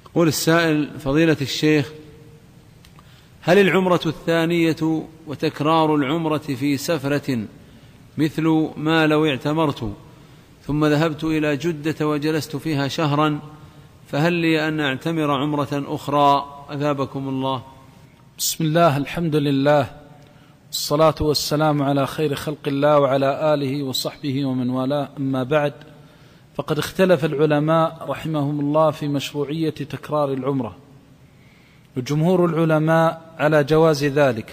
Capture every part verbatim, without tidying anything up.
قول السائل: فضيلة الشيخ، هل العمرة الثانية وتكرار العمرة في سفرة مثل ما لو اعتمرت ثم ذهبت إلى جدة وجلست فيها شهرا، فهل لي أن أعتمر عمرة أخرى؟ أثابكم الله. بسم الله، الحمد لله، الصلاة والسلام على خير خلق الله وعلى آله وصحبه ومن والاه، أما بعد، فقد اختلف العلماء رحمهم الله في مشروعية تكرار العمرة، وجمهور العلماء على جواز ذلك،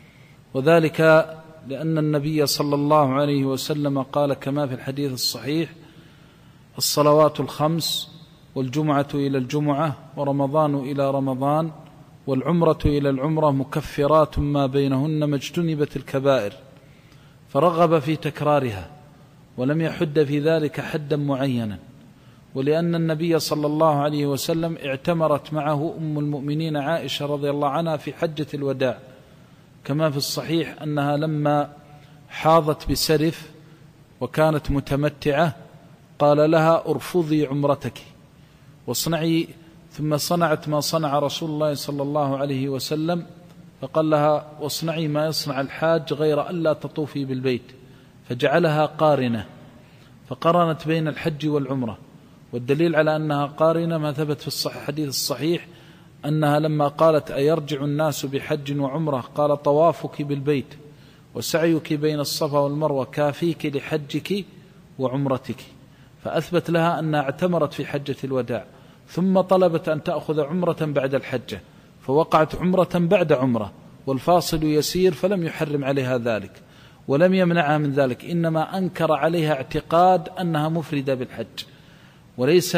وذلك لأن النبي صلى الله عليه وسلم قال كما في الحديث الصحيح: الصلوات الخمس والجمعة إلى الجمعة ورمضان إلى رمضان والعمرة إلى العمرة مكفرات ما بينهن ما اجتنبت الكبائر، فرغب في تكرارها ولم يحد في ذلك حدا معينا. ولأن النبي صلى الله عليه وسلم اعتمرت معه أم المؤمنين عائشة رضي الله عنها في حجة الوداع، كما في الصحيح أنها لما حاضت بسرف وكانت متمتعة قال لها: ارفضي عمرتك واصنعي، ثم صنعت ما صنع رسول الله صلى الله عليه وسلم، فقال لها: واصنعي ما يصنع الحاج غير ألا تطوفي بالبيت، فجعلها قارنة، فقرنت بين الحج والعمرة. والدليل على أنها قارنة ما ثبت في الحديث الصحيح أنها لما قالت: أيرجع الناس بحج وعمرة؟ قال: طوافك بالبيت وسعيك بين الصفا والمروة كافيك لحجك وعمرتك، فأثبت لها أنها اعتمرت في حجة الوداع، ثم طلبت أن تأخذ عمرة بعد الحجة، فوقعت عمرة بعد عمرة، والفاصل يسير، فلم يحرم عليها ذلك ولم يمنعها من ذلك، إنما أنكر عليها اعتقاد أنها مفردة بالحج، وليس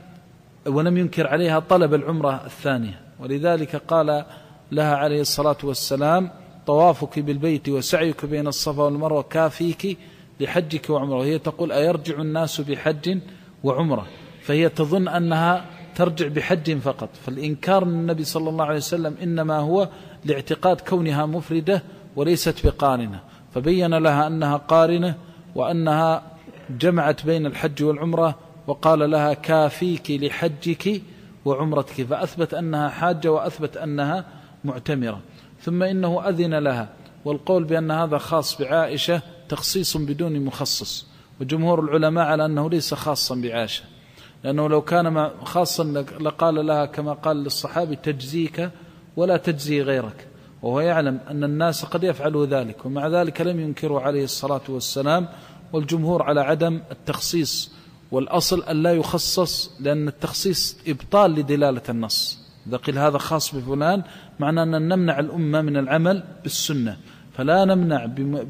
ولم ينكر عليها طلب العمرة الثانية. ولذلك قال لها عليه الصلاة والسلام: طوافك بالبيت وسعيك بين الصفا والمروة كافيك لحجك وعمرة. وهي تقول: أيرجع الناس بحج وعمرة؟ فهي تظن أنها ترجع بحج فقط، فالإنكار من النبي صلى الله عليه وسلم إنما هو لاعتقاد كونها مفردة وليست بقارنة، فبين لها أنها قارنة وأنها جمعت بين الحج والعمرة، وقال لها: كافيك لحجك وعمرتك، فأثبت أنها حاجة وأثبت أنها معتمرة. ثم إنه أذن لها، والقول بأن هذا خاص بعائشة تخصيص بدون مخصص، وجمهور العلماء على أنه ليس خاصا بعائشة، لأنه لو كان خاصا لقال لها كما قال للصحابي: تجزيك ولا تجزي غيرك، وهو يعلم أن الناس قد يفعلوا ذلك، ومع ذلك لم ينكروا عليه الصلاة والسلام. والجمهور على عدم التخصيص، والأصل أن لا يخصص، لأن التخصيص إبطال لدلالة النص. إذا قيل هذا خاص بفلان معنى أن نمنع الأمة من العمل بالسنة، فلا نمنع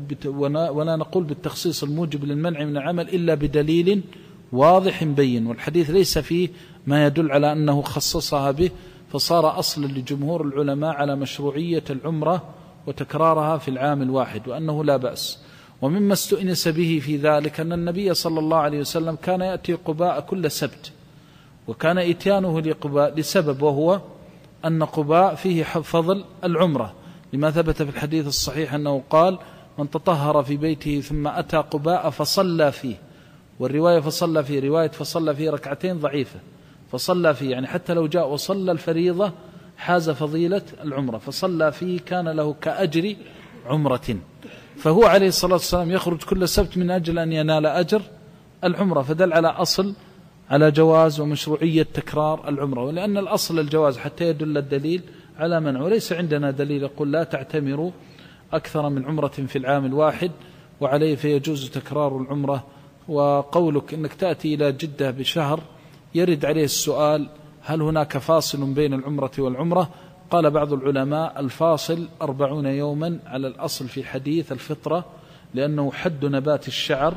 ولا نقول بالتخصيص الموجب للمنع من العمل إلا بدليل واضح بين، والحديث ليس فيه ما يدل على أنه خصصها به، فصار أصلا لجمهور العلماء على مشروعية العمرة وتكرارها في العام الواحد، وأنه لا بأس. ومما استؤنس به في ذلك أن النبي صلى الله عليه وسلم كان يأتي قباء كل سبت، وكان إتيانه لقباء لسبب، وهو أن قباء فيه فضل العمرة، لما ثبت في الحديث الصحيح أنه قال: من تطهر في بيته ثم أتى قباء فصلى فيه. والرواية فصلى فيه، رواية فصلى فيه ركعتين ضعيفة، فصلى فيه يعني حتى لو جاء وصلى الفريضة حاز فضيلة العمرة، فصلى فيه كان له كأجر عمرة. فهو عليه الصلاة والسلام يخرج كل سبت من أجل أن ينال أجر العمرة، فدل على أصل على جواز ومشروعية تكرار العمرة. ولأن الأصل الجواز حتى يدل الدليل على منع، وليس عندنا دليل يقول لا تعتمروا أكثر من عمرة في العام الواحد، وعليه فيجوز تكرار العمرة. وقولك إنك تأتي إلى جدة بشهر يرد عليه السؤال: هل هناك فاصل بين العمرة والعمرة؟ قال بعض العلماء: الفاصل أربعون يوما على الأصل في حديث الفطرة، لأنه حد نبات الشعر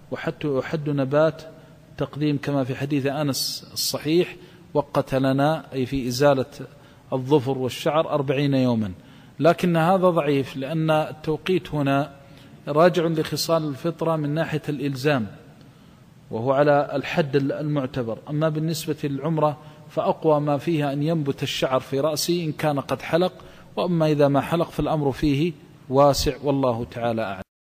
وحد نبات تقديم، كما في حديث أنس الصحيح: وقت لنا، أي في إزالة الظفر والشعر، أربعين يوما. لكن هذا ضعيف، لأن التوقيت هنا راجع لخصال الفطرة من ناحية الإلزام، وهو على الحد المعتبر. أما بالنسبة للعمرة فأقوى ما فيها أن ينبت الشعر في رأسه إن كان قد حلق، وأما إذا ما حلق فالأمر فيه واسع، والله تعالى أعلم.